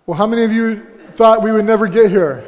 Well, how many of you thought we would never get here?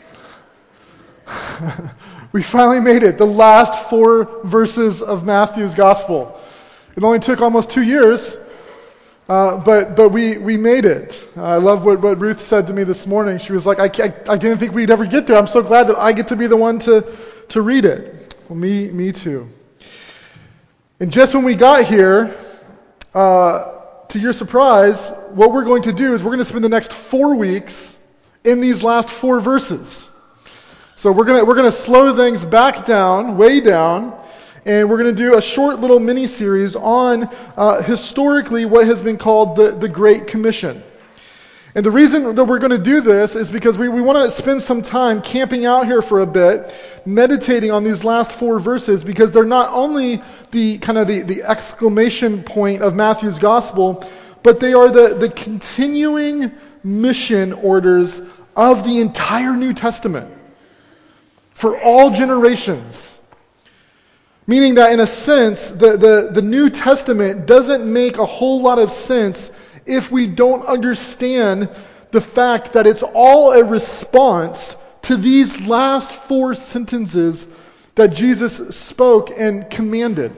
We finally made it. The last 4 verses of Matthew's gospel. It only took almost 2 years, but we made it. I love what Ruth said to me this morning. She was like, I didn't think we'd ever get there. I'm so glad that I get to be the one to read it. Well, me too. And just when we got here, to your surprise, what we're going to do is we're going to spend the next 4 weeks in these last 4 verses. So we're going to slow things back down, way down, and we're going to do a short little mini series on historically what has been called the Great Commission. And the reason that we're going to do this is because we want to spend some time camping out here for a bit, meditating on these last 4 verses, because they're not only the exclamation point of Matthew's gospel, but they are the continuing mission orders of the entire New Testament for all generations. Meaning that in a sense, the New Testament doesn't make a whole lot of sense if we don't understand the fact that it's all a response to these last 4 sentences that Jesus spoke and commanded.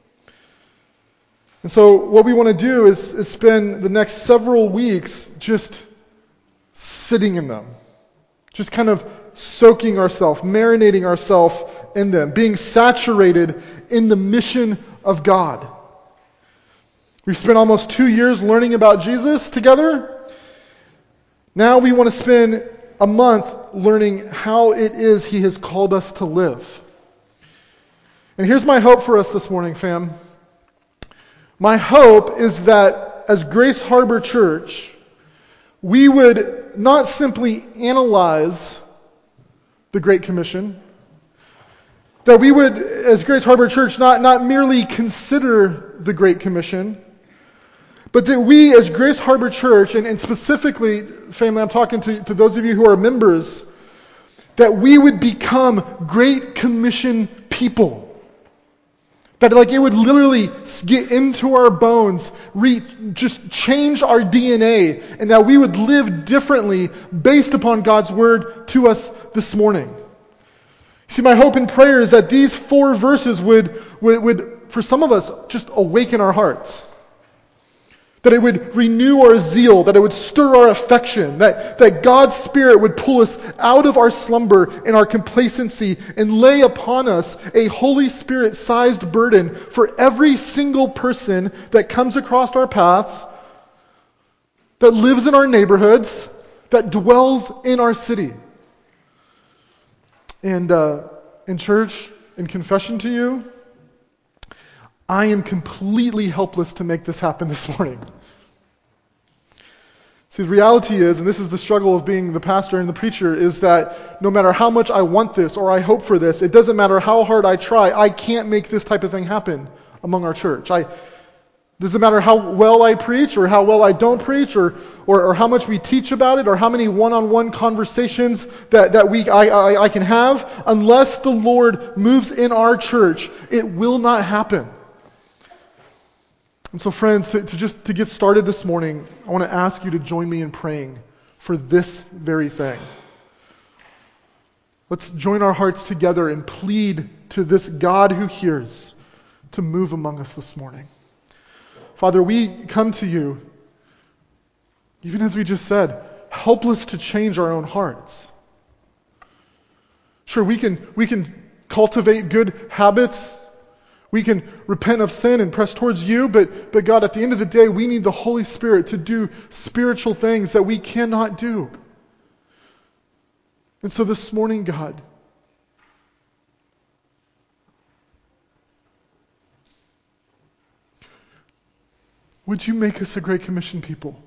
And so what we want to do is spend the next several weeks just sitting in them. Just kind of soaking ourselves, marinating ourselves in them, being saturated in the mission of God. We've spent almost 2 years learning about Jesus together. Now we want to spend a month learning how it is He has called us to live. And here's my hope for us this morning, fam. My hope is that as Grace Harbor Church, we would not simply analyze the Great Commission, that we would, as Grace Harbor Church, not merely consider the Great Commission, but that we as Grace Harbor Church, and specifically, family, I'm talking to those of you who are members, that we would become Great Commission people. That it would literally get into our bones, just change our DNA, and that we would live differently based upon God's word to us this morning. See, my hope and prayer is that these 4 verses would, for some of us, just awaken our hearts. That it would renew our zeal, that it would stir our affection, that God's Spirit would pull us out of our slumber and our complacency and lay upon us a Holy Spirit-sized burden for every single person that comes across our paths, that lives in our neighborhoods, that dwells in our city. And in church, in confession to you, I am completely helpless to make this happen this morning. See, the reality is, and this is the struggle of being the pastor and the preacher, is that no matter how much I want this or I hope for this, it doesn't matter how hard I try, I can't make this type of thing happen among our church. Doesn't matter how well I preach or how well I don't preach or how much we teach about it or how many one-on-one conversations that I can have, unless the Lord moves in our church, it will not happen. And so friends, to get started this morning, I want to ask you to join me in praying for this very thing. Let's join our hearts together and plead to this God who hears to move among us this morning. Father, we come to you, even as we just said, helpless to change our own hearts. Sure, we can cultivate good habits. We can repent of sin and press towards you, but God, at the end of the day, we need the Holy Spirit to do spiritual things that we cannot do. And so this morning, God, would you make us a Great Commission people?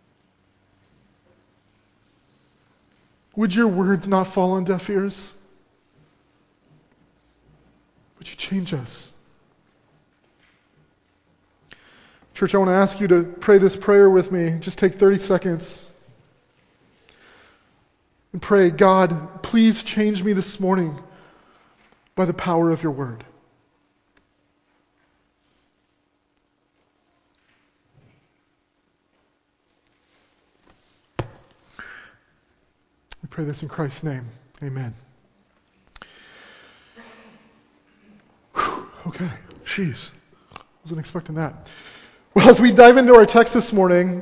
Would your words not fall on deaf ears? Would you change us? Church, I want to ask you to pray this prayer with me. Just take 30 seconds and pray, God, please change me this morning by the power of your word. Pray this in Christ's name. Amen. Whew, okay, jeez. Wasn't expecting that. Well, as we dive into our text this morning,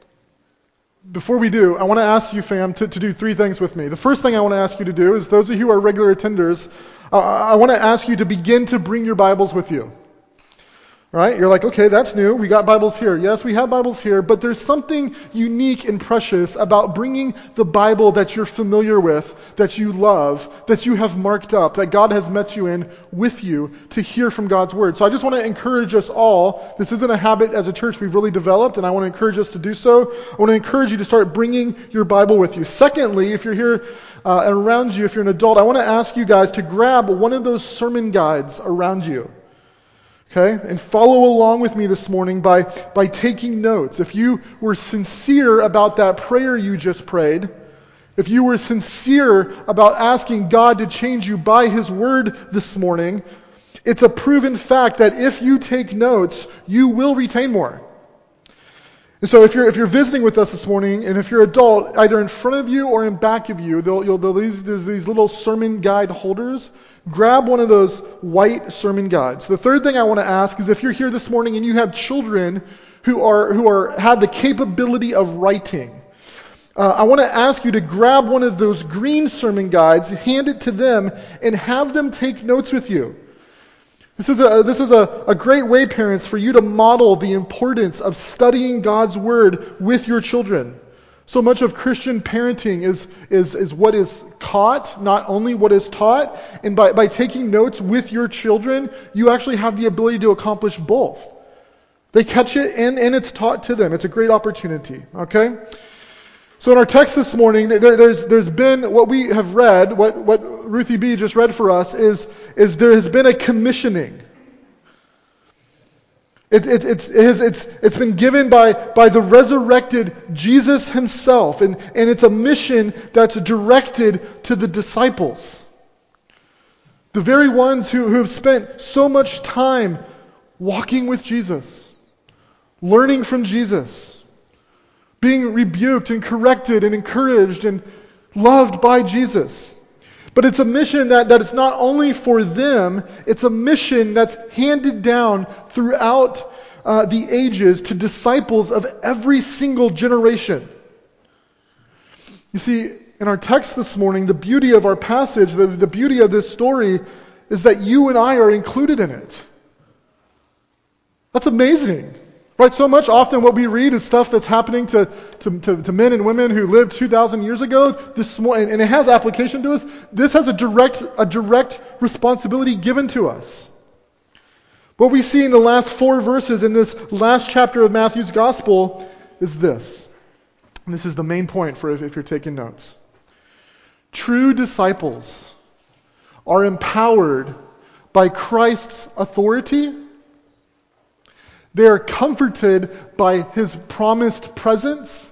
before we do, I want to ask you, fam, to do three things with me. The first thing I want to ask you to do is, those of you who are regular attenders, I want to ask you to begin to bring your Bibles with you. Right? You're like, okay, that's new. We got Bibles here. Yes, we have Bibles here, but there's something unique and precious about bringing the Bible that you're familiar with, that you love, that you have marked up, that God has met you in with you to hear from God's Word. So I just want to encourage us all. This isn't a habit as a church we've really developed, and I want to encourage us to do so. I want to encourage you to start bringing your Bible with you. Secondly, if you're here and around you, if you're an adult, I want to ask you guys to grab one of those sermon guides around you. Okay? And follow along with me this morning by taking notes. If you were sincere about that prayer you just prayed, if you were sincere about asking God to change you by His Word this morning, it's a proven fact that if you take notes, you will retain more. And so if you're visiting with us this morning, and if you're an adult, either in front of you or in back of you, there's these little sermon guide holders. Grab one of those white sermon guides. The third thing I want to ask is, if you're here this morning and you have children who have the capability of writing, I want to ask you to grab one of those green sermon guides, hand it to them, and have them take notes with you. This is a great way, parents, for you to model the importance of studying God's Word with your children. So much of Christian parenting is what is caught, not only what is taught. And by taking notes with your children, you actually have the ability to accomplish both. They catch it and it's taught to them. It's a great opportunity. Okay? So in our text this morning, there's been what we have read, what Ruthie B just read for us, is there has been a commissioning. It's been given by the resurrected Jesus Himself, and it's a mission that's directed to the disciples. The very ones who have spent so much time walking with Jesus, learning from Jesus, being rebuked and corrected and encouraged and loved by Jesus. But it's a mission that it's not only for them, it's a mission that's handed down throughout the ages to disciples of every single generation. You see, in our text this morning, the beauty of our passage, the beauty of this story, is that you and I are included in it. That's amazing. Right? So much often what we read is stuff that's happening to men and women who lived 2,000 years ago. And it has application to us. This has a direct responsibility given to us. What we see in the last 4 verses in this last chapter of Matthew's Gospel is this. And this is the main point for if you're taking notes. True disciples are empowered by Christ's authority. They are comforted by His promised presence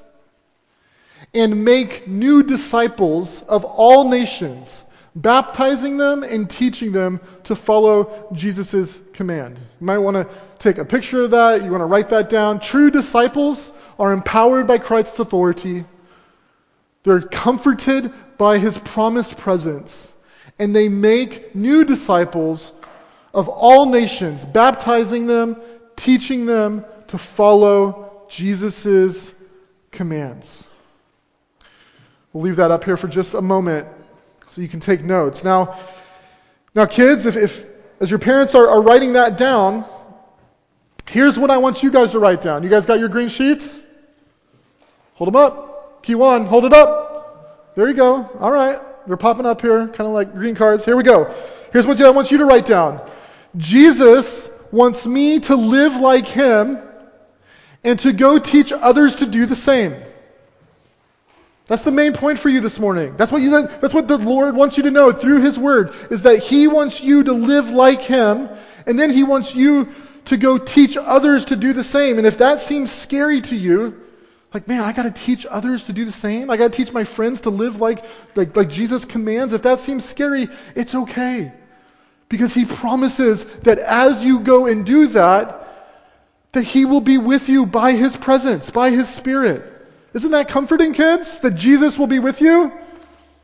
and make new disciples of all nations, baptizing them and teaching them to follow Jesus' command. You might want to take a picture of that. You want to write that down. True disciples are empowered by Christ's authority. They're comforted by His promised presence. And they make new disciples of all nations, baptizing them, teaching them to follow Jesus' commands. We'll leave that up here for just a moment so you can take notes. Now kids, if as your parents are writing that down, here's what I want you guys to write down. You guys got your green sheets? Hold them up. Key 1, hold it up. There you go. All right. They're popping up here, kind of like green cards. Here we go. Here's what I want you to write down. Jesus wants me to live like Him and to go teach others to do the same. That's the main point for you this morning. That's what the Lord wants you to know through His Word, is that He wants you to live like Him, and then He wants you to go teach others to do the same. And if that seems scary to you, like, man, I got to teach others to do the same? I got to teach my friends to live like Jesus commands? If that seems scary, it's okay. Because He promises that as you go and do that He will be with you by His presence, by His Spirit. Isn't that comforting, kids? That Jesus will be with you?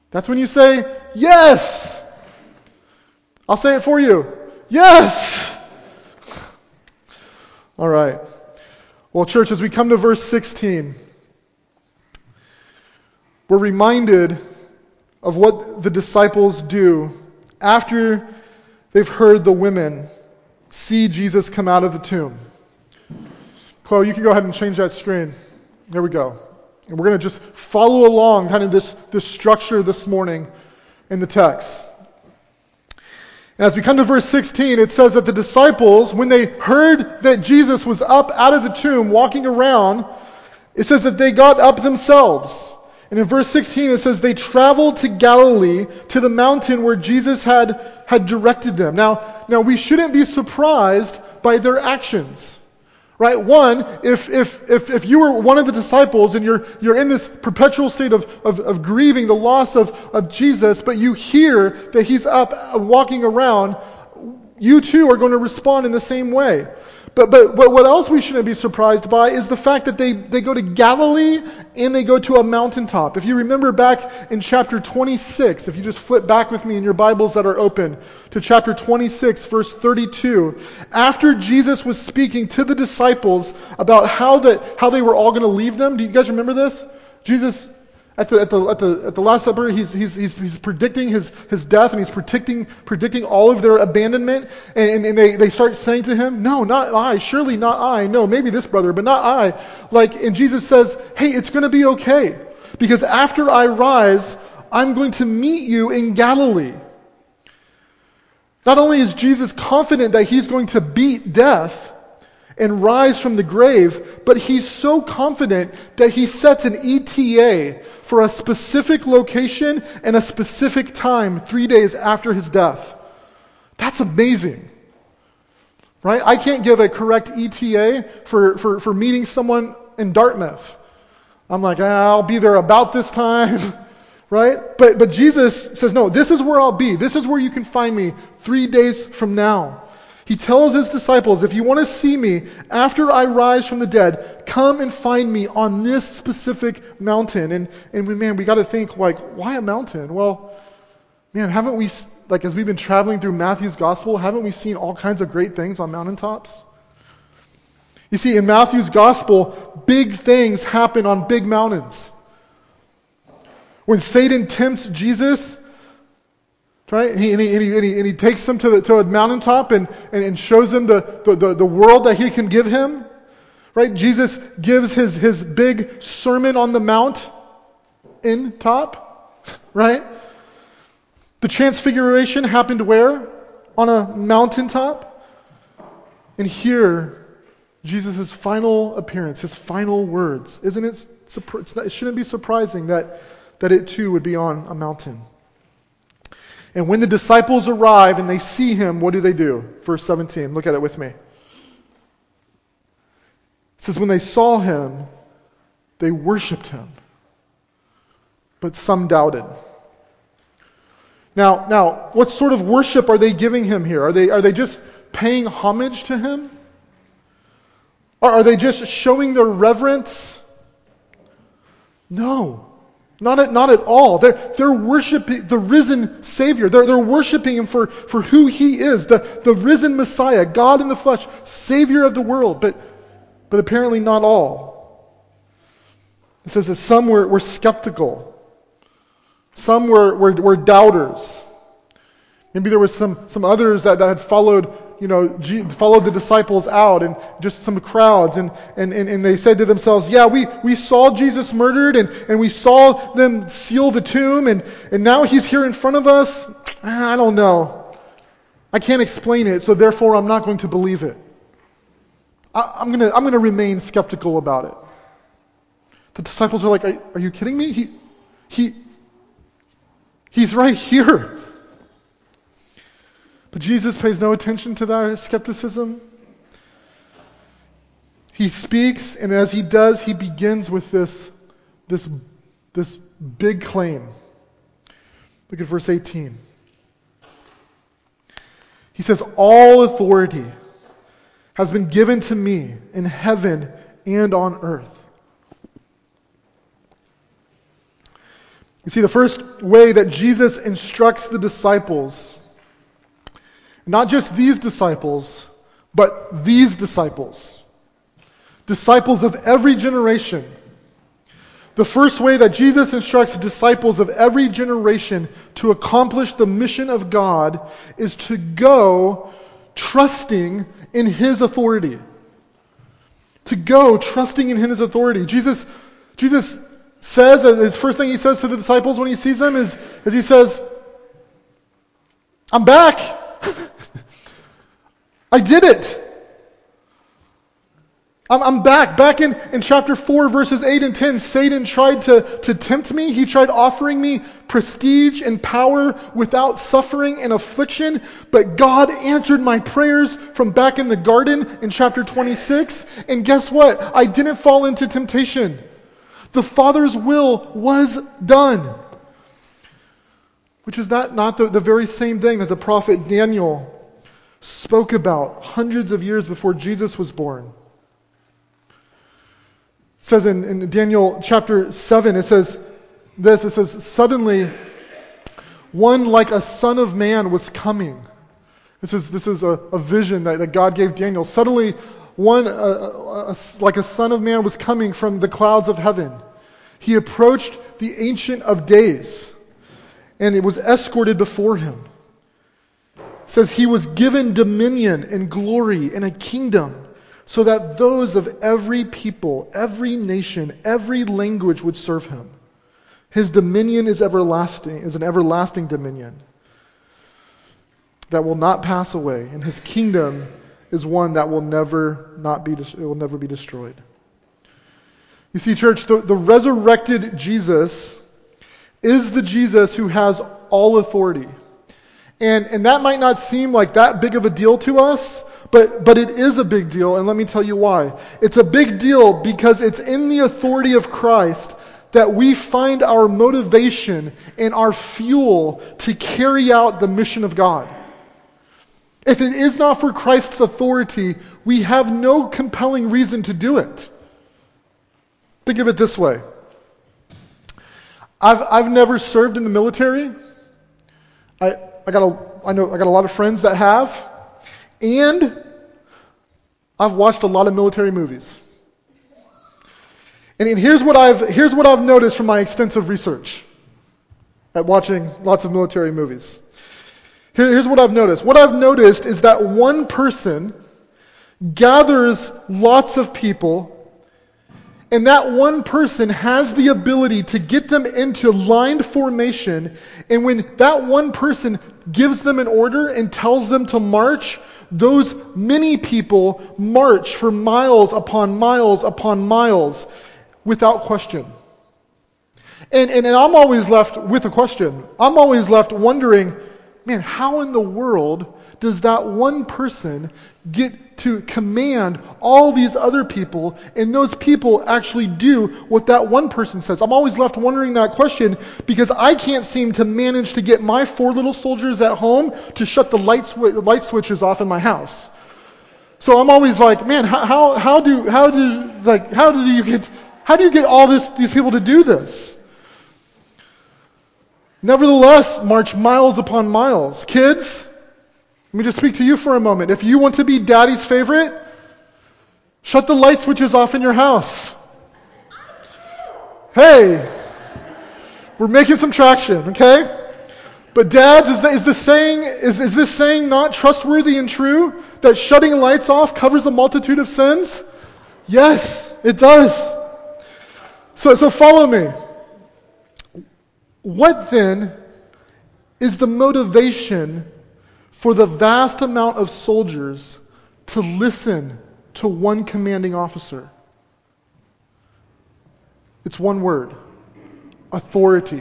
That's when you say, yes! I'll say it for you. Yes! All right. Well, church, as we come to verse 16, we're reminded of what the disciples do after they've heard the women see Jesus come out of the tomb. Chloe, you can go ahead and change that screen. There we go. And we're going to just follow along kind of this structure this morning in the text. And as we come to verse 16, it says that the disciples, when they heard that Jesus was up out of the tomb walking around, it says that they got up themselves. And in verse 16 it says they traveled to Galilee, to the mountain where Jesus had directed them. Now we shouldn't be surprised by their actions. Right? One, if you were one of the disciples and you're in this perpetual state of grieving the loss of Jesus, but you hear that he's up walking around, you too are going to respond in the same way. But what else we shouldn't be surprised by is the fact that they go to Galilee and they go to a mountaintop. If you remember back in chapter 26, if you just flip back with me in your Bibles that are open to chapter 26, verse 32, after Jesus was speaking to the disciples about how they were all going to leave them, do you guys remember this? Jesus at the Last Supper, he's predicting his death, and he's predicting all of their abandonment, and they start saying to him, "No, not I. Surely not I. No, maybe this brother, but not I." And Jesus says, "Hey, it's going to be okay, because after I rise, I'm going to meet you in Galilee." Not only is Jesus confident that he's going to beat death and rise from the grave, but he's so confident that he sets an ETA for a specific location and a specific time 3 days after his death. That's amazing. Right? I can't give a correct ETA for meeting someone in Dartmouth. I'm like, I'll be there about this time. Right? But Jesus says, no, this is where I'll be. This is where you can find me 3 days from now. He tells his disciples, if you want to see me after I rise from the dead, come and find me on this specific mountain. And we got to think, why a mountain? Well, haven't we, as we've been traveling through Matthew's gospel, haven't we seen all kinds of great things on mountaintops? You see, in Matthew's gospel, big things happen on big mountains. When Satan tempts Jesus, right? He takes them to a mountaintop and shows him the world that he can give him. Right? Jesus gives his big Sermon on the Mount in top. Right? The transfiguration happened where? On a mountaintop. And here, Jesus' final appearance, his final words. It shouldn't be surprising that it too would be on a mountain. And when the disciples arrive and they see him, what do? Verse 17, look at it with me. It says, when they saw him, they worshipped him, but some doubted. Now, what sort of worship are they giving him here? Are they just paying homage to him? Or are they just showing their reverence? No. Not at all. They're worshiping the risen Savior. They're worshiping him for who he is, the risen Messiah, God in the flesh, Savior of the world. But apparently not all. It says that some were skeptical. Some were doubters. Maybe there was some others that had followed the disciples out, and just some crowds, and they said to themselves, yeah, we saw Jesus murdered, and we saw them seal the tomb, and now he's here in front of us. I don't know. I can't explain it, so therefore I'm not going to believe it. I'm gonna remain skeptical about it. The disciples are like, are you kidding me? He's right here. But Jesus pays no attention to their skepticism. He speaks, and as he does, he begins with this big claim. Look at verse 18. He says, all authority has been given to me in heaven and on earth. You see, the first way that Jesus instructs the disciples, not just these disciples, but these disciples, disciples of every generation. The first way that Jesus instructs disciples of every generation to accomplish the mission of God is to go trusting in His authority. To go trusting in His authority. Jesus says, his first thing He says to the disciples when He sees them is He says, I'm back. I did it. I'm back. Back in chapter 4, verses 8 and 10, Satan tried to tempt me. He tried offering me prestige and power without suffering and affliction. But God answered my prayers from back in the garden in chapter 26. And guess what? I didn't fall into temptation. The Father's will was done. Which is not the very same thing that the prophet Daniel spoke about hundreds of years before Jesus was born. It says in Daniel chapter 7, it says, suddenly one like a son of man was coming. This is a vision that God gave Daniel. Suddenly one like a son of man was coming from the clouds of heaven. He approached the Ancient of Days, and it was escorted before him. It says he was given dominion and glory and a kingdom, so that those of every people, every nation, every language would serve him. His dominion is everlasting, is an everlasting dominion that will not pass away, and his kingdom is one that will never be destroyed. You see, church, the resurrected Jesus is the Jesus who has all authority. And that might not seem like that big of a deal to us, but it is a big deal, and let me tell you why. It's a big deal because it's in the authority of Christ that we find our motivation and our fuel to carry out the mission of God. If it is not for Christ's authority, we have no compelling reason to do it. Think of it this way. I've never served in the military. I got a lot of friends that have, and I've watched a lot of military movies. And here's what I've noticed from my extensive research at watching lots of military movies. Here's what I've noticed. What I've noticed is that one person gathers lots of people, and that one person has the ability to get them into lined formation, and when that one person gives them an order and tells them to march, those many people march for miles upon miles upon miles without question. And I'm always left with a question. I'm always left wondering, man, how in the world does that one person get to command all these other people, and those people actually do what that one person says? I'm always left wondering that question because I can't seem to manage to get my 4 little soldiers at home to shut the light switches off in my house. So I'm always like, man, how do you get all these people to do this? Nevertheless, march miles upon miles. Kids, let me just speak to you for a moment. If you want to be daddy's favorite, shut the light switches off in your house. Hey, we're making some traction, okay? But dads, is this saying not trustworthy and true? That shutting lights off covers a multitude of sins? Yes, it does. So follow me. What then is the motivation for the vast amount of soldiers to listen to one commanding officer? It's one word: authority.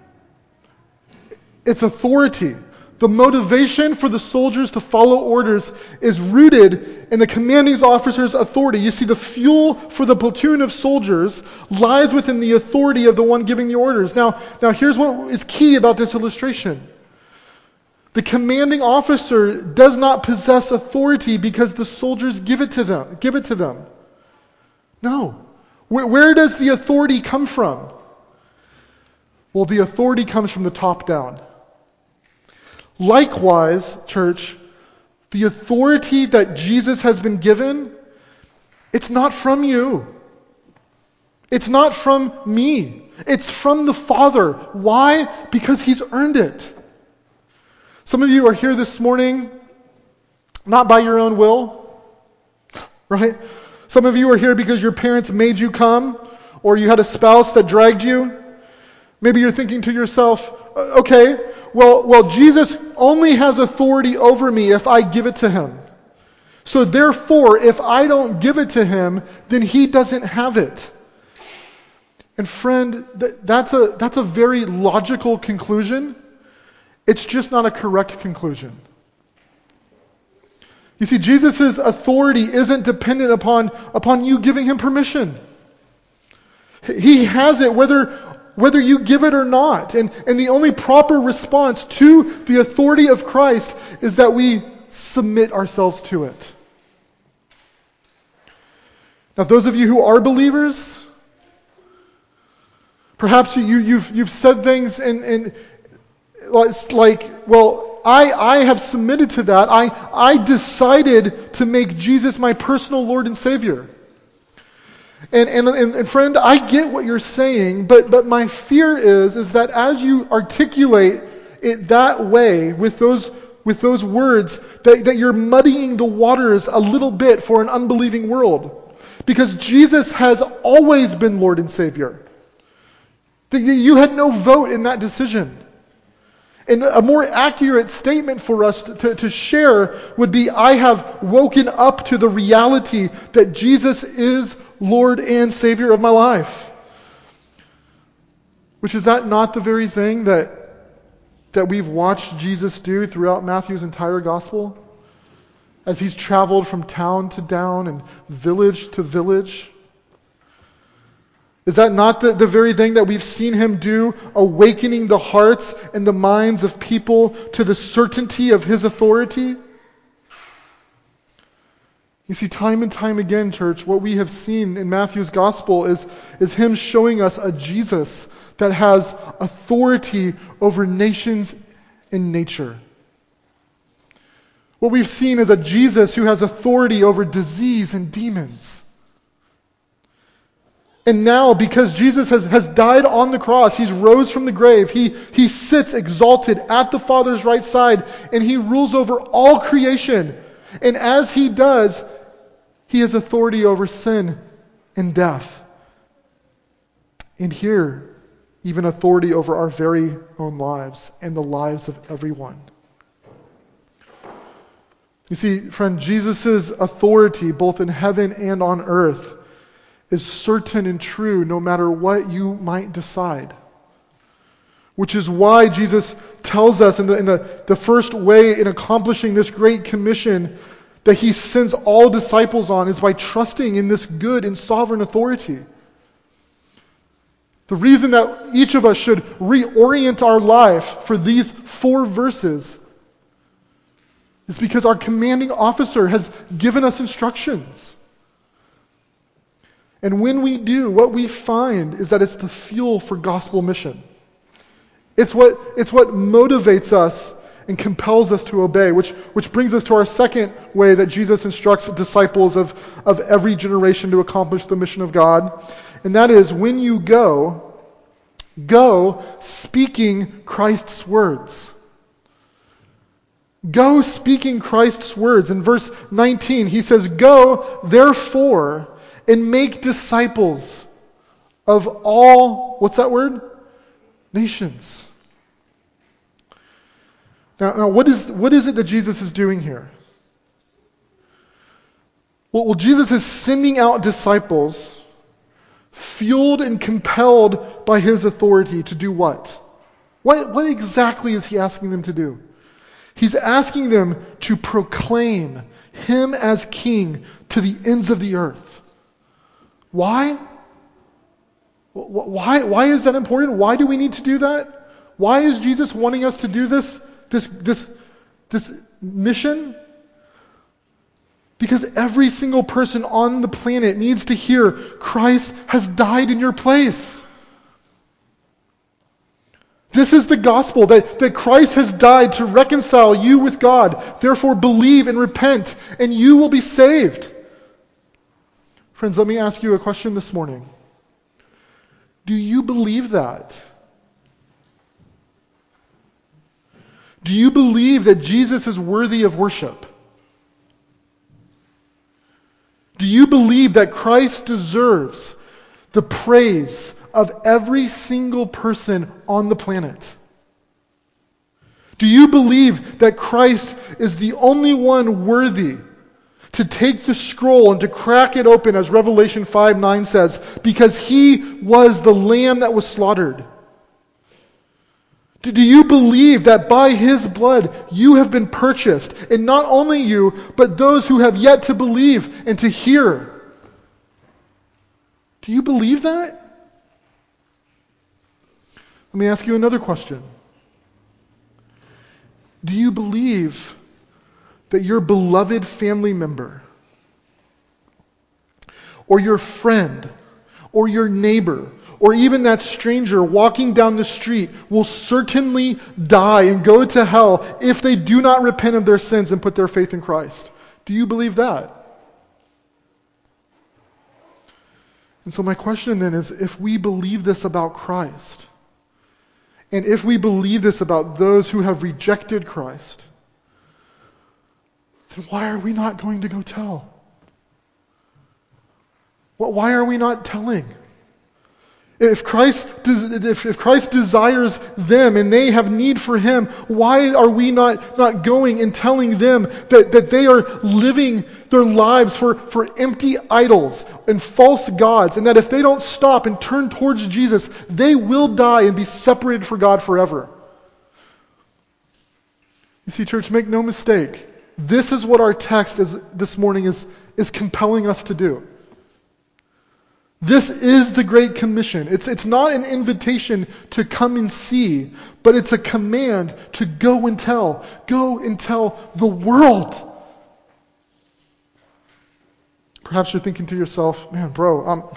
It's authority. The motivation for the soldiers to follow orders is rooted in the commanding officer's authority. You see, the fuel for the platoon of soldiers lies within the authority of the one giving the orders. Now here's what is key about this illustration. The commanding officer does not possess authority because the soldiers give it to them. No. Where does the authority come from? Well, the authority comes from the top down. Likewise, church, the authority that Jesus has been given, it's not from you. It's not from me. It's from the Father. Why? Because He's earned it. Some of you are here this morning, not by your own will, right? Some of you are here because your parents made you come, or you had a spouse that dragged you. Maybe you're thinking to yourself, okay, well, Jesus only has authority over me if I give it to Him. So therefore, if I don't give it to Him, then He doesn't have it. And friend, that's a very logical conclusion. It's just not a correct conclusion. You see, Jesus' authority isn't dependent upon you giving Him permission. He has it whether you give it or not. And the only proper response to the authority of Christ is that we submit ourselves to it. Now, those of you who are believers, perhaps you've said things and like, well, I have submitted to that. I decided to make Jesus my personal Lord and Savior. And friend, I get what you're saying, but my fear is that as you articulate it that way with those words, that you're muddying the waters a little bit for an unbelieving world. Because Jesus has always been Lord and Savior. That you had no vote in that decision. And a more accurate statement for us to share would be, I have woken up to the reality that Jesus is Lord and Savior of my life. Which is that not the very thing that we've watched Jesus do throughout Matthew's entire gospel? As He's traveled from town to town and village to village. Is that not the very thing that we've seen Him do, awakening the hearts and the minds of people to the certainty of His authority? You see, time and time again, church, what we have seen in Matthew's gospel is Him showing us a Jesus that has authority over nations and nature. What we've seen is a Jesus who has authority over disease and demons. And now, because Jesus has died on the cross, He's rose from the grave, He sits exalted at the Father's right side, and He rules over all creation. And as He does, He has authority over sin and death. And here, even authority over our very own lives and the lives of everyone. You see, friend, Jesus' authority, both in heaven and on earth, is certain and true no matter what you might decide. Which is why Jesus tells us in the first way in accomplishing this great commission that He sends all disciples on is by trusting in this good and sovereign authority. The reason that each of us should reorient our life for these 4 verses is because our commanding officer has given us instructions. And when we do, what we find is that it's the fuel for gospel mission. It's what motivates us and compels us to obey, which brings us to our second way that Jesus instructs disciples of every generation to accomplish the mission of God. And that is, when you go speaking Christ's words. Go speaking Christ's words. In verse 19, He says, "Go, therefore, and make disciples of all," what's that word? Nations. Now what is it that Jesus is doing here? Well, Jesus is sending out disciples fueled and compelled by His authority to do what? What exactly is He asking them to do? He's asking them to proclaim Him as King to the ends of the earth. Why? Why is that important? Why do we need to do that? Why is Jesus wanting us to do this mission? Because every single person on the planet needs to hear Christ has died in your place. This is the gospel, that Christ has died to reconcile you with God. Therefore, believe and repent, and you will be saved. Friends, let me ask you a question this morning. Do you believe that? Do you believe that Jesus is worthy of worship? Do you believe that Christ deserves the praise of every single person on the planet? Do you believe that Christ is the only one worthy to take the scroll and to crack it open, as Revelation 5:9 says, because he was the lamb that was slaughtered? Do you believe that by his blood you have been purchased, and not only you, but those who have yet to believe and to hear? Do you believe that? Let me ask you another question. Do you believe that your beloved family member, or your friend, or your neighbor, or even that stranger walking down the street will certainly die and go to hell if they do not repent of their sins and put their faith in Christ? Do you believe that? And so my question then is, if we believe this about Christ, and if we believe this about those who have rejected Christ, then why are we not going to go tell? Why are we not telling? If Christ desires them and they have need for him, why are we not going and telling them that they are living their lives for empty idols and false gods, and that if they don't stop and turn towards Jesus, they will die and be separated from God forever? You see, church, make no mistake. This is what our text this morning is compelling us to do. This is the Great Commission. It's not an invitation to come and see, but it's a command to go and tell. Go and tell the world. Perhaps you're thinking to yourself, man, bro,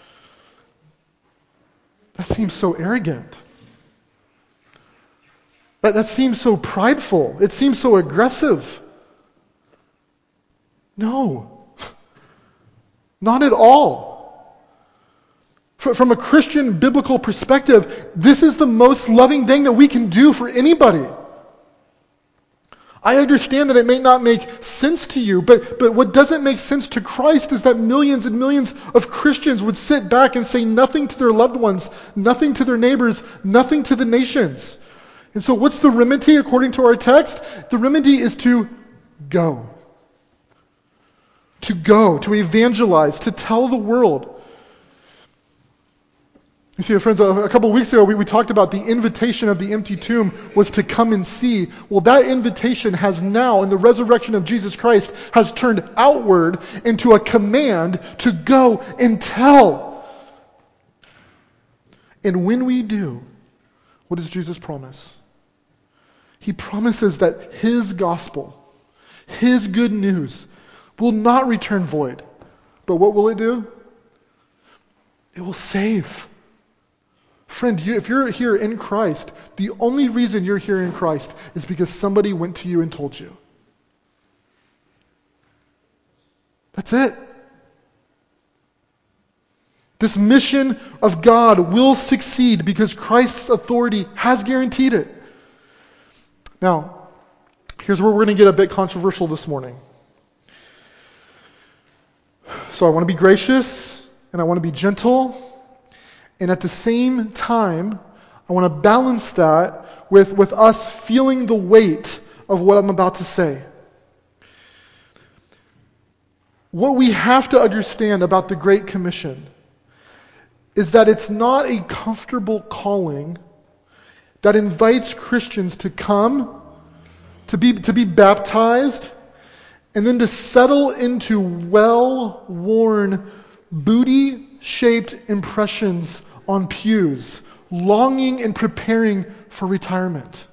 that seems so arrogant. That seems so prideful. It seems so aggressive. No, not at all. From a Christian biblical perspective, this is the most loving thing that we can do for anybody. I understand that it may not make sense to you, but what doesn't make sense to Christ is that millions and millions of Christians would sit back and say nothing to their loved ones, nothing to their neighbors, nothing to the nations. And so what's the remedy according to our text? The remedy is to go. To go, to evangelize, to tell the world. You see, friends, a couple of weeks ago, we talked about the invitation of the empty tomb was to come and see. Well, that invitation has now, in the resurrection of Jesus Christ, has turned outward into a command to go and tell. And when we do, what does Jesus promise? He promises that his gospel, his good news, will not return void. But what will it do? It will save. Friend, if you're here in Christ, the only reason you're here in Christ is because somebody went to you and told you. That's it. This mission of God will succeed because Christ's authority has guaranteed it. Now, here's where we're going to get a bit controversial this morning. So I want to be gracious and I want to be gentle. And at the same time, I want to balance that with us feeling the weight of what I'm about to say. What we have to understand about the Great Commission is that it's not a comfortable calling that invites Christians to come, to be baptized, and then to settle into well-worn, booty-shaped impressions on pews, longing and preparing for retirement.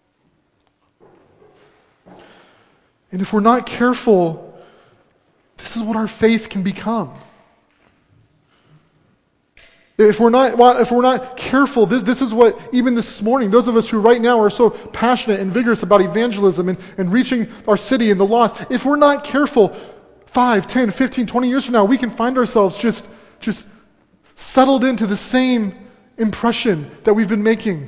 And if we're not careful, this is what our faith can become. If we're not careful, this is what, even this morning, those of us who right now are so passionate and vigorous about evangelism and reaching our city and the lost, if we're not careful, 5, 10, 15, 20 years from now, we can find ourselves just settled into the same impression that we've been making.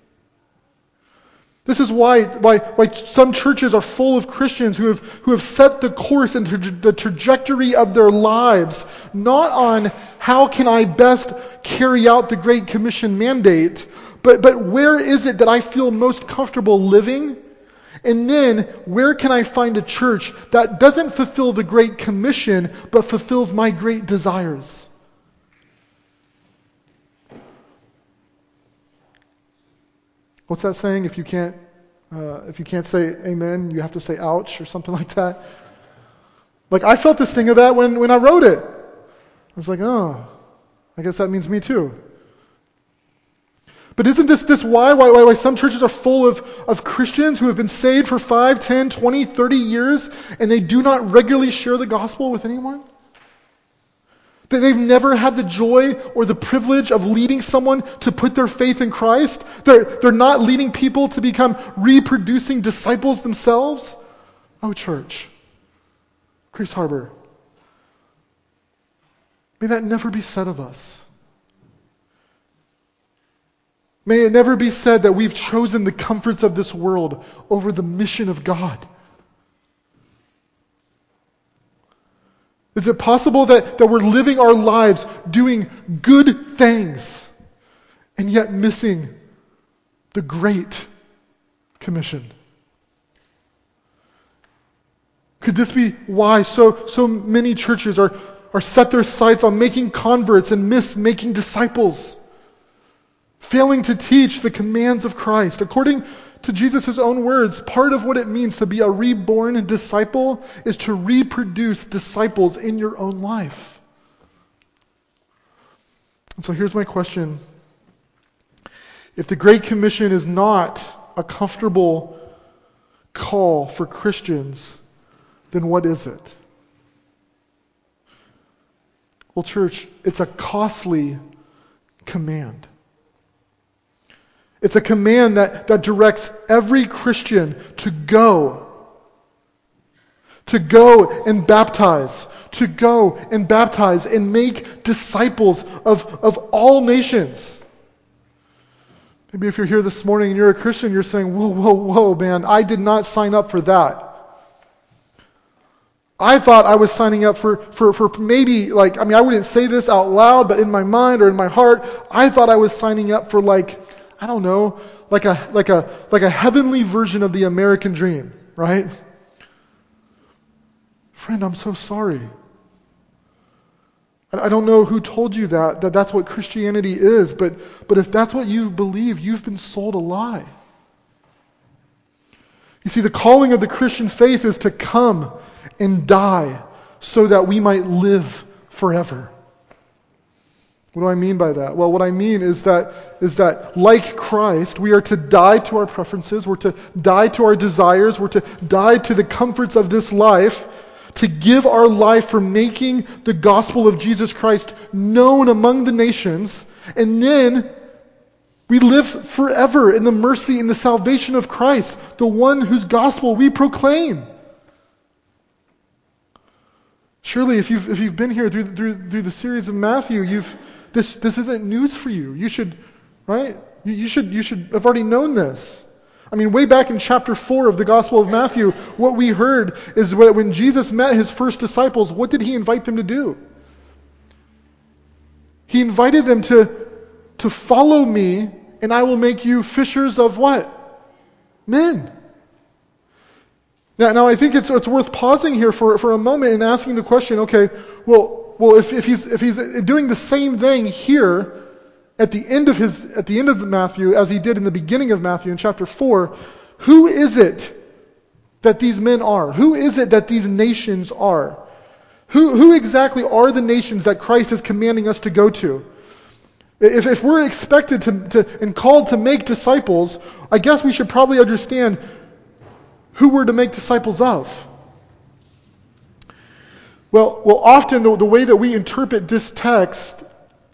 This is why some churches are full of Christians who have set the course and the trajectory of their lives not on how can I best carry out the Great Commission mandate, but where is it that I feel most comfortable living? And then where can I find a church that doesn't fulfill the Great Commission but fulfills my great desires? What's that saying? If you can't say amen, you have to say ouch or something like that. Like, I felt the sting of that when I wrote it. I was like, oh, I guess that means me too. But isn't this why some churches are full of Christians who have been saved for 5, 10, 20, 30 years and they do not regularly share the gospel with anyone? That they've never had the joy or the privilege of leading someone to put their faith in Christ. They're not leading people to become reproducing disciples themselves. Oh, church, Grace Harbor, may that never be said of us. May it never be said that we've chosen the comforts of this world over the mission of God. Is it possible that we're living our lives doing good things and yet missing the Great Commission? Could this be why so many churches are set their sights on making converts and miss making disciples? Failing to teach the commands of Christ. According to Jesus' own words, part of what it means to be a reborn disciple is to reproduce disciples in your own life. And so here's my question. If the Great Commission is not a comfortable call for Christians, then what is it? Well, church, it's a costly command. It's a command that directs every Christian to go and baptize, and make disciples of all nations. Maybe if you're here this morning and you're a Christian, you're saying, whoa, man, I did not sign up for that. I thought I was signing up for maybe, I wouldn't say this out loud, but in my mind or in my heart, I thought I was signing up for I don't know, like a heavenly version of the American dream, right? Friend, I'm so sorry. I don't know who told you that's what Christianity is, but if that's what you believe, you've been sold a lie. You see, the calling of the Christian faith is to come and die so that we might live forever. What do I mean by that? Well, what I mean is that like Christ, we are to die to our preferences, we're to die to our desires, we're to die to the comforts of this life, to give our life for making the gospel of Jesus Christ known among the nations, and then we live forever in the mercy and the salvation of Christ, the one whose gospel we proclaim. Surely, if you've been here through the series of Matthew, this isn't news for you. You should, right? You should have already known this. Way back in chapter 4 of the Gospel of Matthew, what we heard is when Jesus met his first disciples, what did he invite them to do? He invited them to follow me, and I will make you fishers of what? Men. Now I think it's worth pausing here for a moment and asking the question, okay, well, if he's doing the same thing here at the end of Matthew as he did in the beginning of Matthew in chapter 4, who is it that these men are? Who is it that these nations are? Who exactly are the nations that Christ is commanding us to go to? If we're expected to and called to make disciples, I guess we should probably understand who we're to make disciples of. Well, often the way that we interpret this text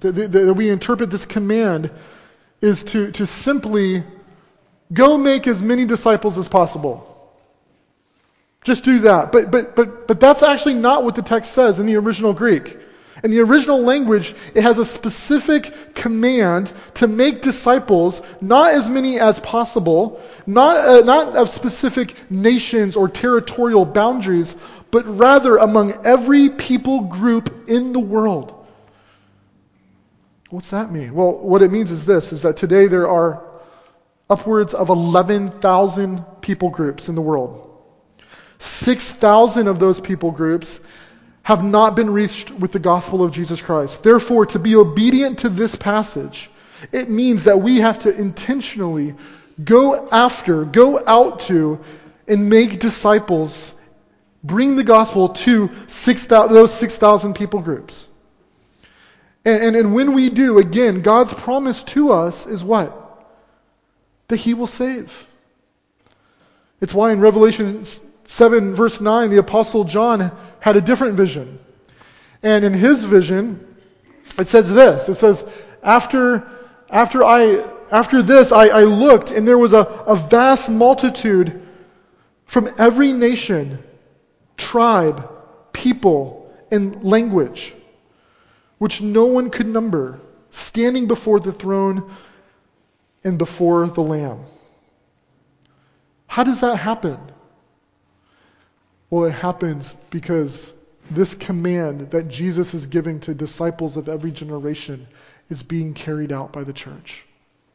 that we interpret this command is to simply go make as many disciples as possible. Just do that. But that's actually not what the text says in the original Greek. In the original language, it has a specific command to make disciples, not as many as possible, not of specific nations or territorial boundaries, but rather among every people group in the world. What's that mean? Well, what it means is this, is that today there are upwards of 11,000 people groups in the world. 6,000 of those people groups have not been reached with the gospel of Jesus Christ. Therefore, to be obedient to this passage, it means that we have to intentionally go out to, and make disciples, bring the gospel to those 6,000 people groups. And when we do, again, God's promise to us is what? That He will save. It's why in Revelation 7 verse 9, the Apostle John had a different vision. And in his vision, it says this. It says, after this I looked, and there was a vast multitude from every nation, tribe, people, and language, which no one could number, standing before the throne and before the Lamb. How does that happen? Well, it happens because this command that Jesus is giving to disciples of every generation is being carried out by the church.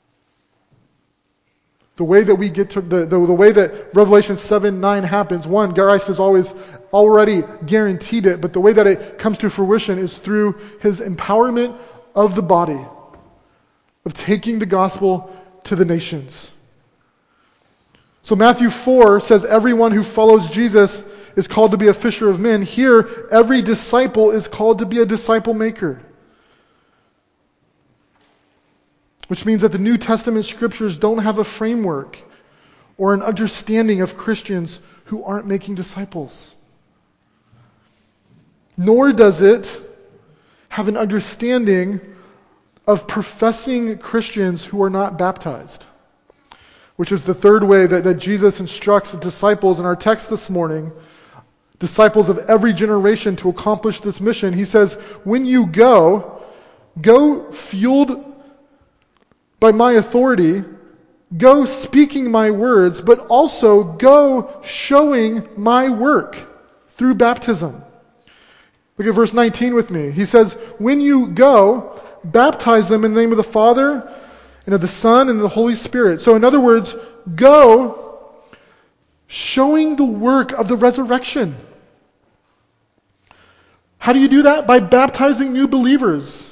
The way that we get to the way that Revelation 7:9 happens, one, Christ has always already guaranteed it, but the way that it comes to fruition is through His empowerment of the body, of taking the gospel to the nations. So Matthew 4 says everyone who follows Jesus is called to be a fisher of men. Here, every disciple is called to be a disciple maker. Which means that the New Testament scriptures don't have a framework or an understanding of Christians who aren't making disciples. Nor does it have an understanding of professing Christians who are not baptized. Which is the third way that Jesus instructs disciples in our text this morning, disciples of every generation, to accomplish this mission. He says, when you go fueled by my authority, go speaking my words, but also go showing my work through baptism. Look at verse 19 with me. He says, when you go, baptize them in the name of the Father and of the Son and of the Holy Spirit. So in other words, go showing the work of the resurrection. How do you do that? By baptizing new believers.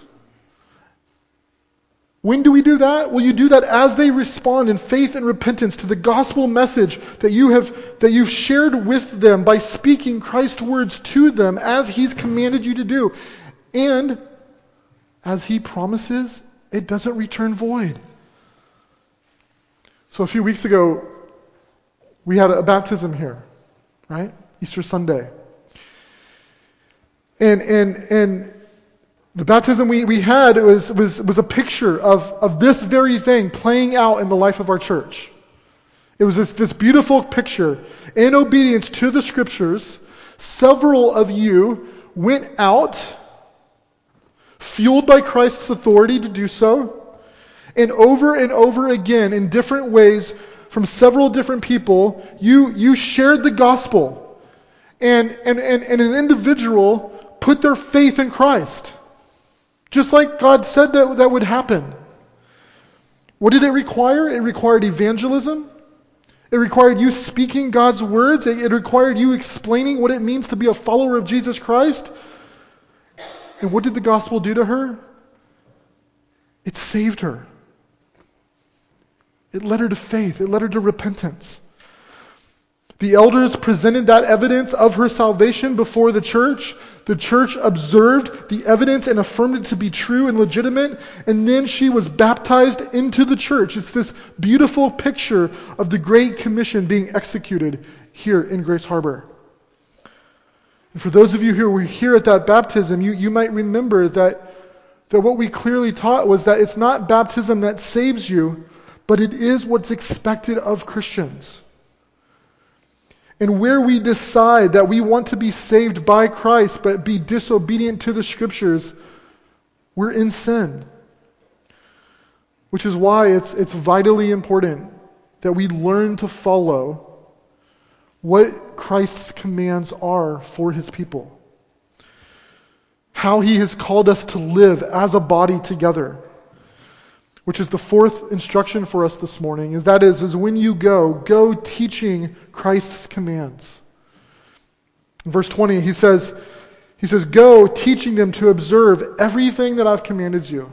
When do we do that? Well, you do that as they respond in faith and repentance to the gospel message that you've shared with them by speaking Christ's words to them as He's commanded you to do. And as He promises, it doesn't return void. So a few weeks ago, we had a baptism here, right? Easter Sunday. And the baptism we had was a picture of this very thing playing out in the life of our church. It was this beautiful picture. In obedience to the scriptures, several of you went out, fueled by Christ's authority to do so, and over again, in different ways, from several different people, you shared the gospel. And an individual put their faith in Christ. Just like God said that would happen. What did it require? It required evangelism. It required you speaking God's words. It required you explaining what it means to be a follower of Jesus Christ. And what did the gospel do to her? It saved her. It led her to faith. It led her to repentance. The elders presented that evidence of her salvation before the church. The church observed the evidence and affirmed it to be true and legitimate. And then she was baptized into the church. It's this beautiful picture of the Great Commission being executed here in Grace Harbor. And for those of you who were here at that baptism, you might remember that that what we clearly taught was that it's not baptism that saves you, but it is what's expected of Christians. And where we decide that we want to be saved by Christ but be disobedient to the Scriptures, we're in sin. Which is why it's vitally important that we learn to follow what Christ's commands are for his people. How he has called us to live as a body together. Which is the fourth instruction for us this morning, is when you go teaching Christ's commands. In verse 20, he says, go teaching them to observe everything that I've commanded you.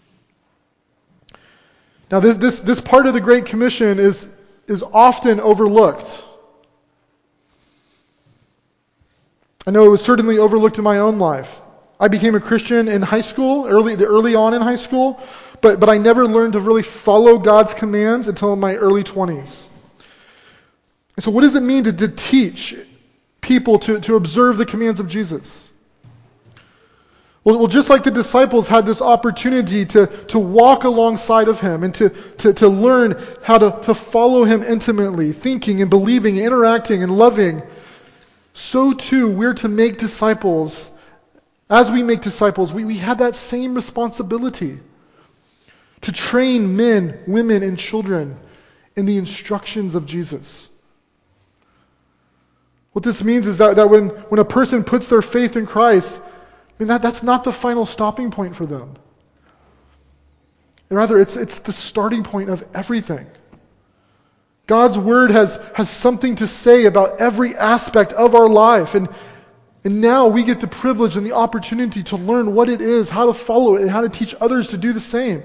Now this part of the Great Commission is often overlooked. I know it was certainly overlooked in my own life. I became a Christian in high school, early on in high school, but I never learned to really follow God's commands until my early 20s. And so what does it mean to teach people to observe the commands of Jesus? Well, just like the disciples had this opportunity to walk alongside of him and to learn how to follow him intimately, thinking and believing, interacting and loving, so too we're to make disciples. As we make disciples, we have that same responsibility to train men, women, and children in the instructions of Jesus. What this means is that when a person puts their faith in Christ, that's not the final stopping point for them. Rather, it's the starting point of everything. God's Word has something to say about every aspect of our life, and now we get the privilege and the opportunity to learn what it is, how to follow it, and how to teach others to do the same.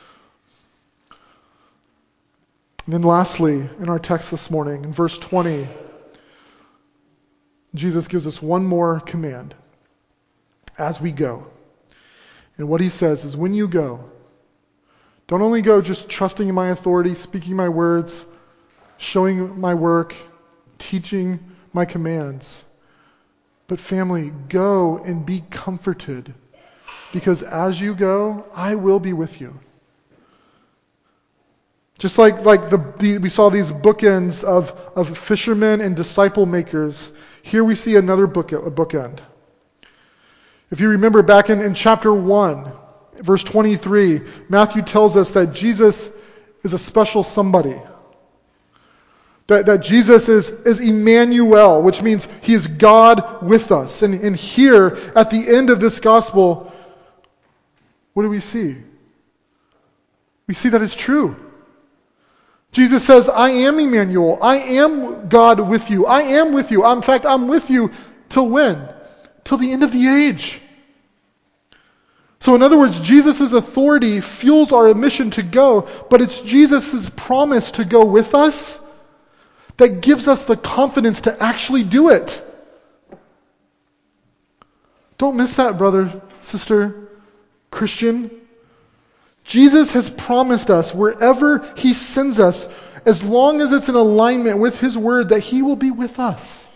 And then lastly, in our text this morning, in verse 20, Jesus gives us one more command as we go. And what he says is, when you go, don't only go just trusting in my authority, speaking my words, showing my work, teaching my commands, but family, go and be comforted, because as you go, I will be with you. Just like we saw these bookends of fishermen and disciple makers, here we see another bookend. If you remember back in chapter 1, verse 23, Matthew tells us that Jesus is a special somebody. That Jesus is Emmanuel, which means he is God with us. And here, at the end of this gospel, what do we see? We see that it's true. Jesus says, I am Emmanuel. I am God with you. I am with you. In fact, I'm with you till when? Till the end of the age. So in other words, Jesus' authority fuels our mission to go, but it's Jesus' promise to go with us that gives us the confidence to actually do it. Don't miss that, brother, sister, Christian. Jesus has promised us wherever he sends us, as long as it's in alignment with his word, that he will be with us.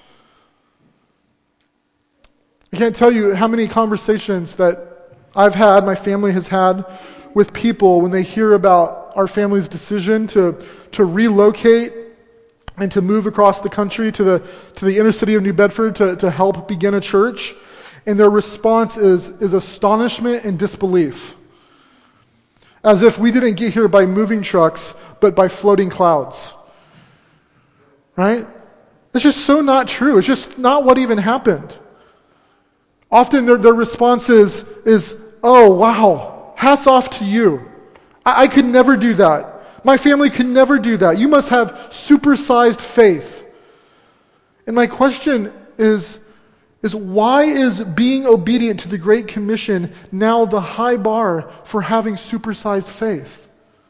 I can't tell you how many conversations that I've had, my family has had, with people when they hear about our family's decision to relocate and to move across the country to the inner city of New Bedford to help begin a church. And their response is astonishment and disbelief. As if we didn't get here by moving trucks, but by floating clouds. Right? It's just so not true. It's just not what even happened. Often their response is, oh, wow, hats off to you. I could never do that. My family could never do that. You must have supersized faith. And my question is why is being obedient to the Great Commission now the high bar for having supersized faith?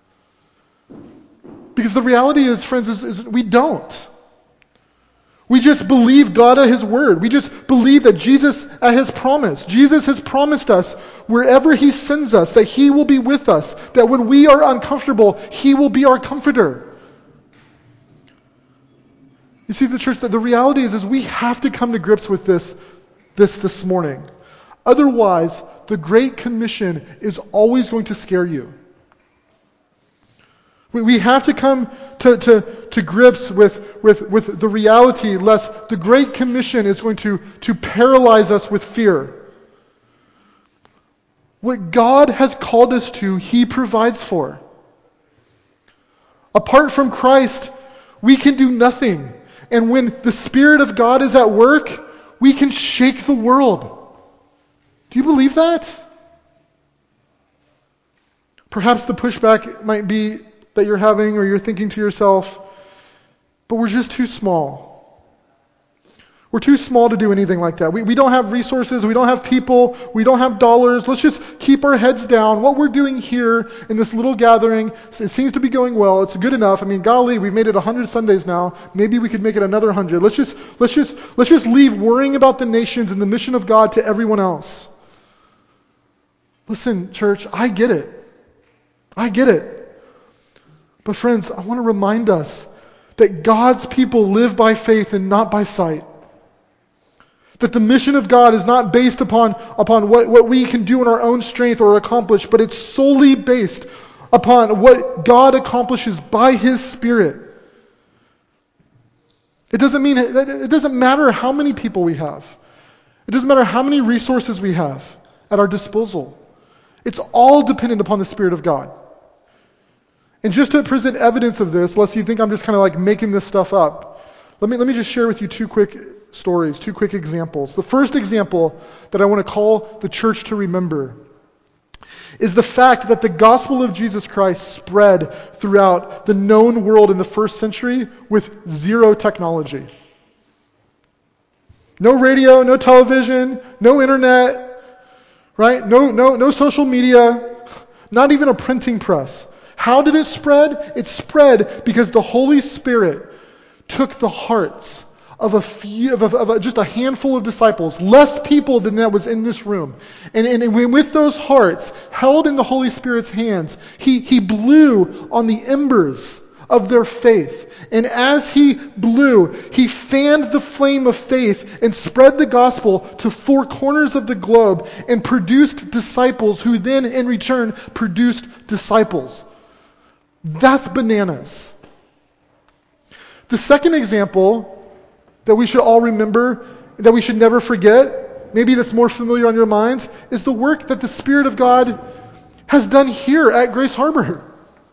Because the reality is, friends, is we don't. We just believe God at his word. We just believe that Jesus at his promise. Jesus has promised us wherever he sends us that he will be with us. That when we are uncomfortable, he will be our comforter. You see, the church, the reality is we have to come to grips with this morning. Otherwise, the Great Commission is always going to scare you. We have to come to grips with the reality, lest the Great Commission is going to paralyze us with fear. What God has called us to, He provides for. Apart from Christ, we can do nothing. And when the Spirit of God is at work, we can shake the world. Do you believe that? Perhaps the pushback might be that you're having, or you're thinking to yourself, but we're just too small. We're too small to do anything like that. We don't have resources, we don't have people, we don't have dollars. Let's just keep our heads down. What we're doing here in this little gathering, it seems to be going well. It's good enough. I mean, golly, we've made it 100 Sundays now. Maybe we could make it another 100. Let's just leave worrying about the nations and the mission of God to everyone else. Listen, church, I get it. I get it. But friends, I want to remind us that God's people live by faith and not by sight. That the mission of God is not based upon what we can do in our own strength or accomplish, but it's solely based upon what God accomplishes by His Spirit. It doesn't matter how many people we have. It doesn't matter how many resources we have at our disposal. It's all dependent upon the Spirit of God. And just to present evidence of this, lest you think I'm just kind of like making this stuff up, let me just share with you two quick stories, two quick examples. The first example that I want to call the church to remember is the fact that the gospel of Jesus Christ spread throughout the known world in the first century with zero technology. No radio, no television, no internet, right? No social media, not even a printing press. How did it spread? It spread because the Holy Spirit took the hearts of just a handful of disciples, less people than that was in this room. And with those hearts held in the Holy Spirit's hands, he blew on the embers of their faith. And as he blew, he fanned the flame of faith and spread the gospel to four corners of the globe and produced disciples who then in return produced disciples. That's bananas. The second example that we should all remember, that we should never forget, maybe that's more familiar on your minds, is the work that the Spirit of God has done here at Grace Harbor.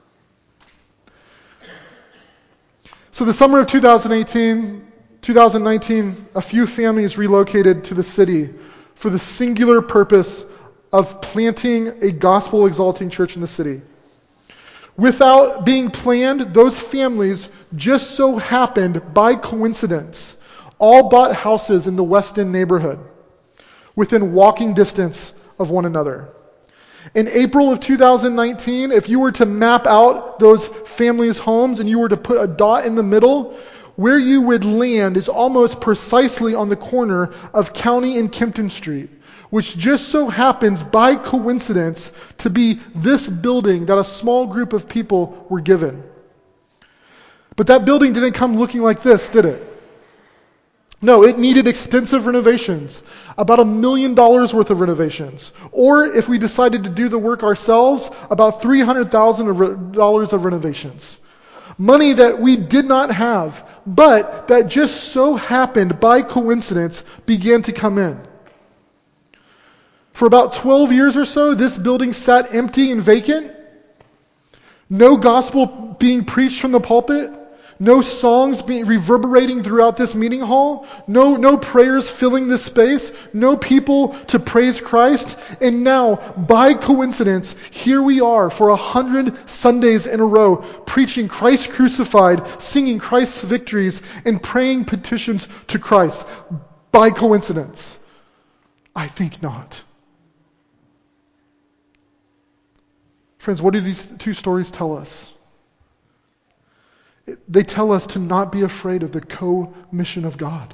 So the summer of 2019, a few families relocated to the city for the singular purpose of planting a gospel-exalting church in the city. Without being planned, those families just so happened, by coincidence, all bought houses in the West End neighborhood, within walking distance of one another. In April of 2019, if you were to map out those families' homes and you were to put a dot in the middle, where you would land is almost precisely on the corner of County and Kempton Street, which just so happens by coincidence to be this building that a small group of people were given. But that building didn't come looking like this, did it? No, it needed extensive renovations, about $1 million worth of renovations. Or if we decided to do the work ourselves, about $300,000 of renovations. Money that we did not have, but that just so happened by coincidence began to come in. For about 12 years or so, this building sat empty and vacant. No gospel being preached from the pulpit. No songs being reverberating throughout this meeting hall. No prayers filling this space. No people to praise Christ. And now, by coincidence, here we are for 100 Sundays in a row, preaching Christ crucified, singing Christ's victories, and praying petitions to Christ. By coincidence? I think not. Friends, what do these two stories tell us? They tell us to not be afraid of the co-mission of God.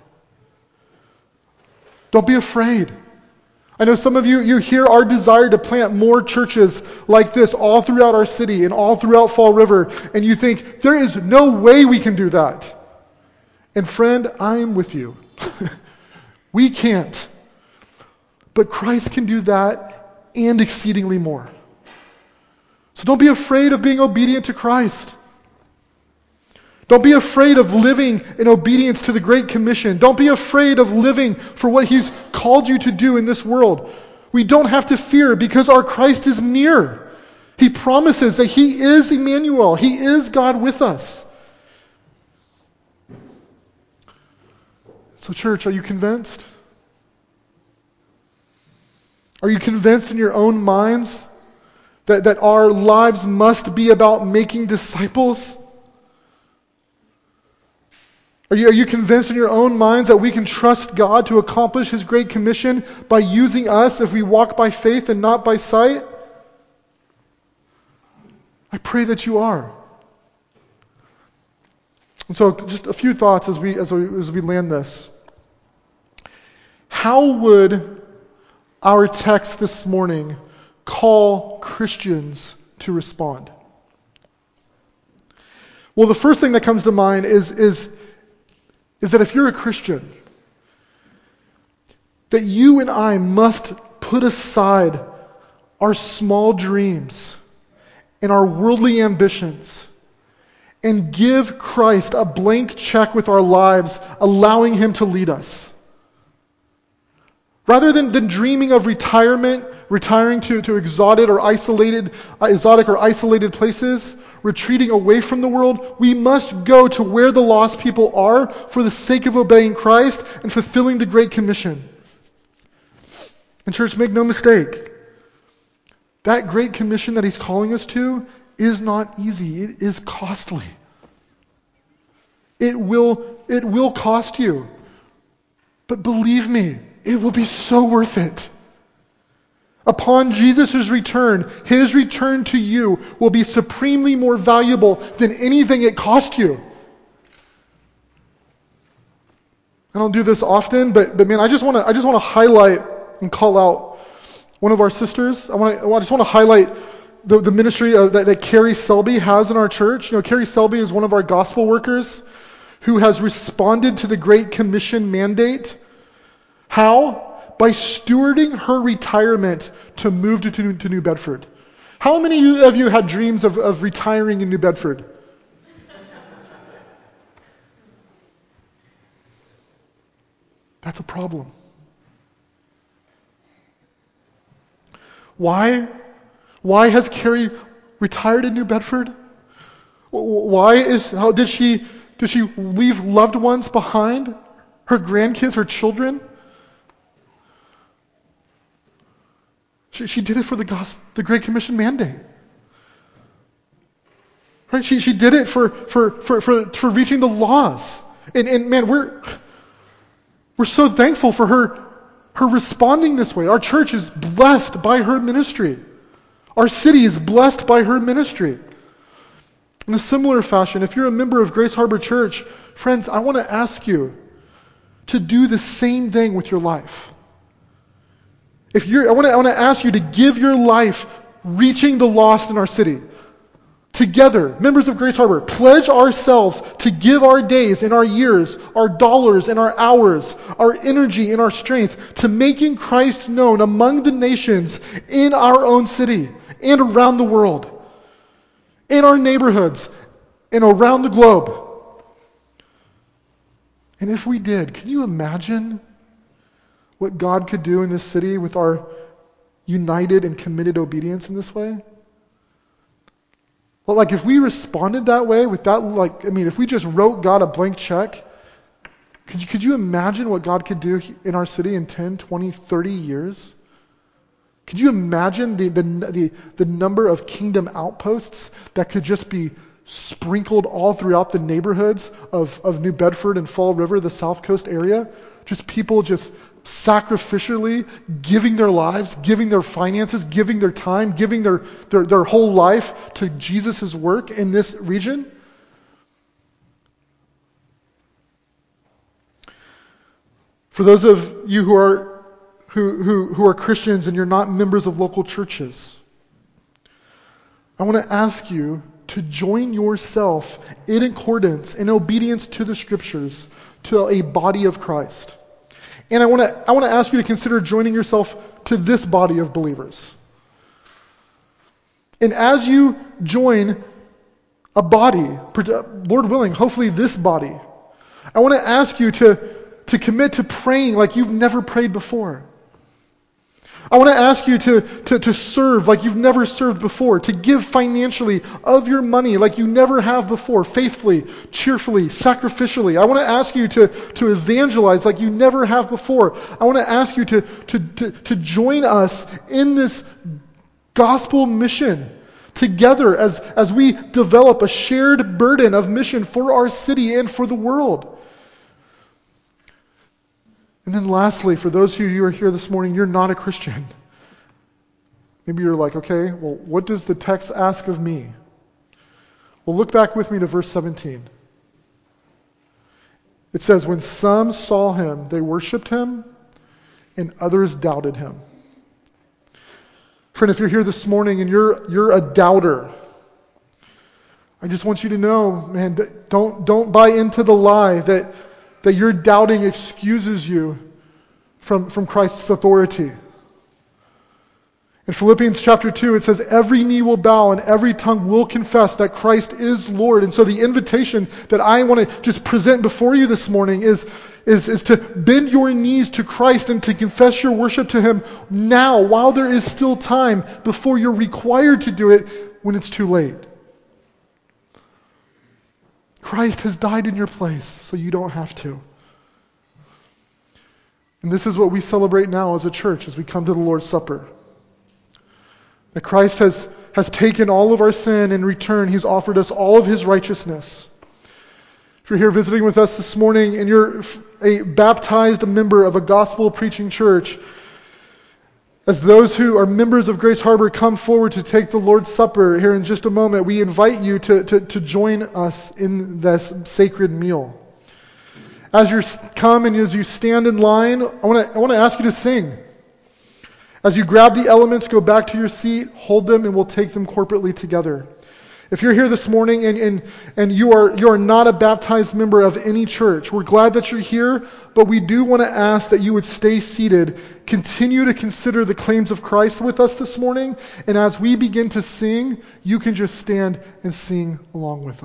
Don't be afraid. I know some of you hear our desire to plant more churches like this all throughout our city and all throughout Fall River, and you think, there is no way we can do that. And friend, I'm with you. We can't. But Christ can do that and exceedingly more. So don't be afraid of being obedient to Christ. Don't be afraid of living in obedience to the Great Commission. Don't be afraid of living for what He's called you to do in this world. We don't have to fear because our Christ is near. He promises that He is Emmanuel. He is God with us. So church, are you convinced? Are you convinced in your own minds that our lives must be about making disciples? Are you convinced in your own minds that we can trust God to accomplish His Great Commission by using us if we walk by faith and not by sight? I pray that you are. And so just a few thoughts as we land this. How would our text this morning call Christians to respond? Well, the first thing that comes to mind is that if you're a Christian, that you and I must put aside our small dreams and our worldly ambitions and give Christ a blank check with our lives, allowing Him to lead us. Rather than dreaming of retiring to exotic or isolated places, retreating away from the world, we must go to where the lost people are for the sake of obeying Christ and fulfilling the Great Commission. And church, make no mistake, that Great Commission that He's calling us to is not easy. It is costly. It will cost you. But believe me, it will be so worth it. Upon Jesus' return, His return to you will be supremely more valuable than anything it cost you. I don't do this often, but man, I just want to highlight and call out one of our sisters. I just want to highlight the ministry that Carrie Selby has in our church. You know, Carrie Selby is one of our gospel workers who has responded to the Great Commission mandate. How? By stewarding her retirement to move to New Bedford. How many of you had dreams of retiring in New Bedford? That's a problem. Why? Why has Carrie retired in New Bedford? Did she leave loved ones behind? Her grandkids, her children? She did it for the Great Commission mandate. Right? She did it for reaching the laws. And man, we're so thankful for her responding this way. Our church is blessed by her ministry. Our city is blessed by her ministry. In a similar fashion, if you're a member of Grace Harbor Church, friends, I want to ask you to do the same thing with your life. I want to ask you to give your life reaching the lost in our city. Together, members of Grace Harbor, pledge ourselves to give our days and our years, our dollars and our hours, our energy and our strength to making Christ known among the nations in our own city and around the world, in our neighborhoods and around the globe. And if we did, can you imagine what God could do in this city with our united and committed obedience in this way? Well, if we responded that way with that, if we just wrote God a blank check, could you imagine what God could do in our city in 10, 20, 30 years? Could you imagine the number of kingdom outposts that could just be sprinkled all throughout the neighborhoods of New Bedford and Fall River, the South Coast area? Just people just sacrificially giving their lives, giving their finances, giving their time, giving their whole life to Jesus' work in this region. For those of you who are Christians and you're not members of local churches, I want to ask you to join yourself in accordance, in obedience to the Scriptures, to a body of Christ. And I want to ask you to consider joining yourself to this body of believers. And as you join a body, Lord willing, hopefully this body, I want to ask you to commit to praying like you've never prayed before. I want to ask you to serve like you've never served before, to give financially of your money like you never have before, faithfully, cheerfully, sacrificially. I want to ask you to evangelize like you never have before. I want to ask you to join us in this gospel mission together as we develop a shared burden of mission for our city and for the world. And then lastly, for those of you who are here this morning, you're not a Christian. Maybe you're like, okay, well, what does the text ask of me? Well, look back with me to verse 17. It says, when some saw him, they worshiped him, and others doubted him. Friend, if you're here this morning and you're a doubter, I just want you to know, man, don't buy into the lie that your doubting excuses you from Christ's authority. In Philippians chapter 2, it says, every knee will bow and every tongue will confess that Christ is Lord. And so the invitation that I want to just present before you this morning is to bend your knees to Christ and to confess your worship to Him now, while there is still time, before you're required to do it when it's too late. Christ has died in your place, so you don't have to. And this is what we celebrate now as a church as we come to the Lord's Supper. That Christ has taken all of our sin, and in return He's offered us all of His righteousness. If you're here visiting with us this morning and you're a baptized member of a gospel-preaching church, as those who are members of Grace Harbor come forward to take the Lord's Supper here in just a moment, we invite you to join us in this sacred meal. As you come and as you stand in line, I want to ask you to sing. As you grab the elements, go back to your seat, hold them, and we'll take them corporately together. If you're here this morning and you are not a baptized member of any church, we're glad that you're here, but we do want to ask that you would stay seated, continue to consider the claims of Christ with us this morning, and as we begin to sing, you can just stand and sing along with us.